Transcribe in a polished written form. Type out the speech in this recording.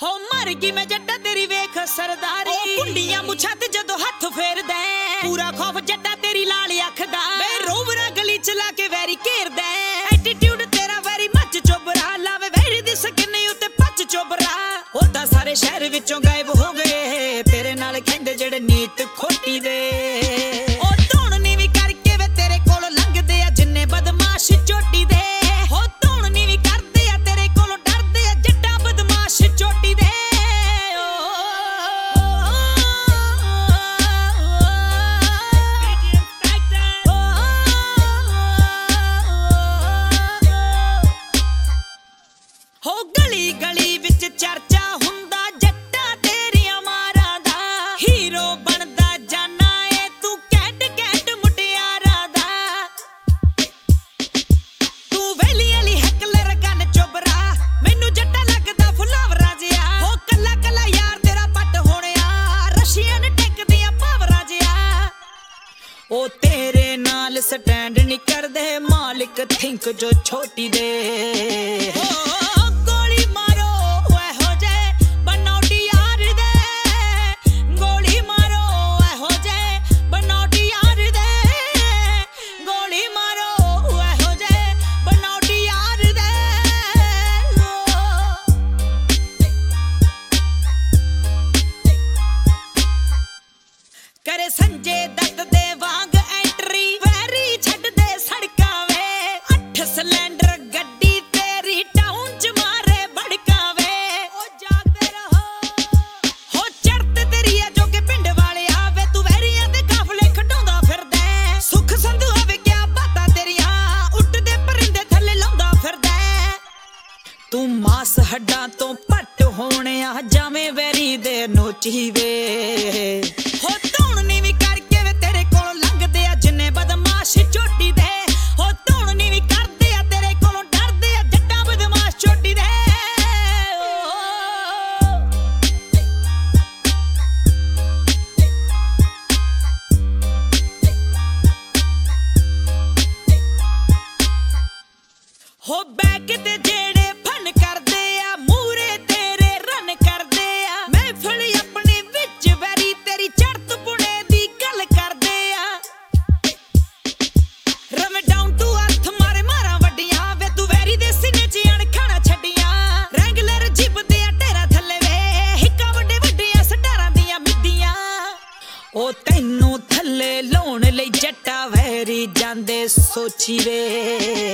हो मर गई मैं जट्टा तेरी वेख सरदारी कुंडियां मुछा ते जदों हथ फेरदा पूरा खौफ जट्टा तेरी लाल अख दा वे रोवरा गली चला के वैरी घेरदा एटीट्यूड तेरा वैरी मच चोबरा लावे वैरी दी स्किन उत्ते पच चोबरा ओ तां सारे शहर विचों गायब हो गए तेरे नाल खेंदे जेड़े नीत खोटी दे ओ धुण नी वी करके वे तेरे कोल लंघदे आ जिन्ने बदमाश चोटी दे हो धुण नी वी करदे आ तेरे कोलों डरदे आ जट्टा बदमाश चोटी दे हो गली गली विच चर्चा हुंदा जट्टा तेरियां मारां दा हीरो बनदा जाना ए तू कैट कैट मुटियारा दा तू वेली वाली हैकलर गन चोबरा मैनू जट्टा लगदा फुलावरा जिया हो कल्ला कल्ला यार तेरा पट होणिया रशियन टेक दियां पावरा जिया ओ तेरे नाल स्टैंड नहीं करदे मालिक थिंक जो छोटी दे करे संजय दत्त दे वांग एंट्री वैरी छड़ दे सड़कां वे 8 सिलेंडर गड्डी तेरी टाउन च मारे भड़का वे ओ जागदे रहो हो चढ़ते तेरी है जो के पिंड वाले आवे तू वैरियां दे काफले खडोंदा फिरदा सुख संधू आवे क्या बातां तेरियां उठदे परिंदे थल्ले लाउंदा फिरदा तू मास हड्डां तो पट होणे आ जावें वैरी दे नोची वे हो धुण नी वी करके वे तेरे कोलों लंघदे आ जिन्ने बदमाश चोटी दे हो धुण नी वी करदे आ तेरे कोलों डरदे आ जट्टा बदमाश चोटी दे हो बैक ते जेड़े फन करदे आ मूरे तेरे रन करदे आ महफिल अपने विच वैरी तेरी चढ़त पुणे दी गल करदे आ रवे डाउन टू अर्थ मारे मारा वड्डियां वे तू वैरी दे सीने च अणखाना छड्डियां रैंगलर जिब दे ढेरा थल्ले वे हिक्का वड्डे वड्डियां सटारां दियां मिद्दियां ओ तैनू थल्ले लाउण लई जट्टा वैरी जांदे सोची वे